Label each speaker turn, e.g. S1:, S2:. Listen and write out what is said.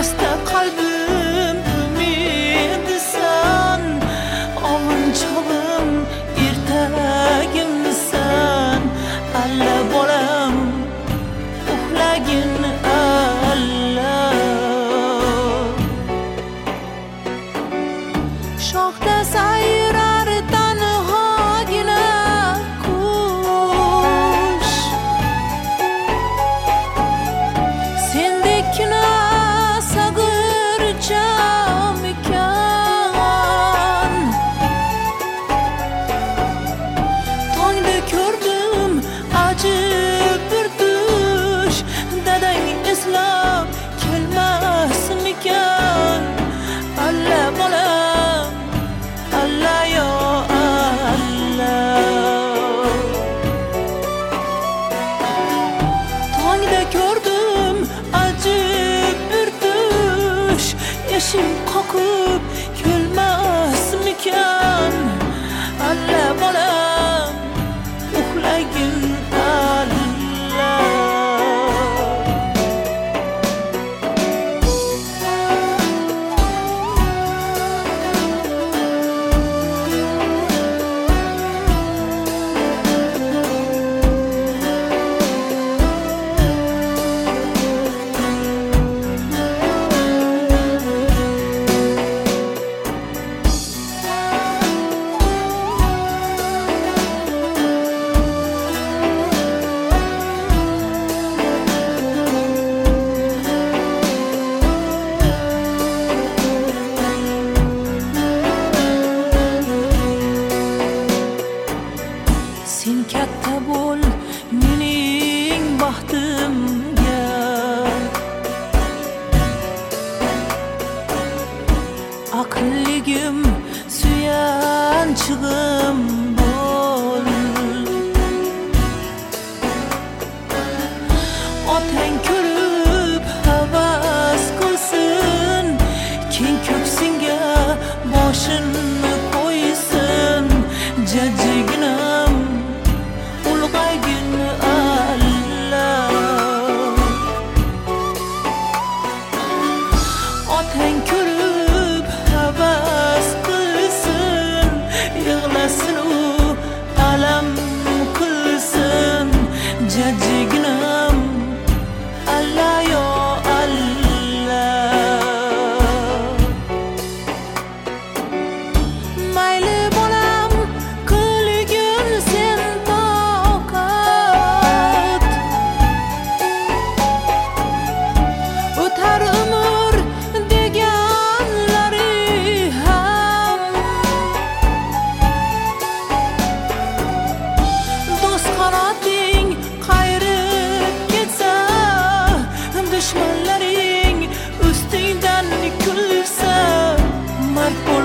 S1: Xasta qalbim umidisan, ovunchog'im ertagimsan. Alla bolam uxlagin alla. Shoxda sayrar tanhogina qush, sendekina sag'ircham ekan. Tongda ko'rdim ajib bir tush, dadang eslab kelmasmikan. Alla bolam alla yo alla. Tongda ko'rdim ajib bir tush, yashim qoqib kelmasmikan. Alla bolam uxlagin alla. Sen katta bo'l mening baxtimga, aqlligim suyanchig'im bo'l. Otang ko'rib havas qilsin, keng ko'ksinga boshini qo'ysin. Jajjiginam ulg'aygin alla. Otang ko'rib havas qilsin, yig'lasin u alam qilsin. Jajjiginam alla yo alla. Mayli bolam qilgin sen toqat, o'tar umr deganlari ham. Do'st qanoting qayrib ketsa, dushmanlaring ustingdan kulsa, mard bo'l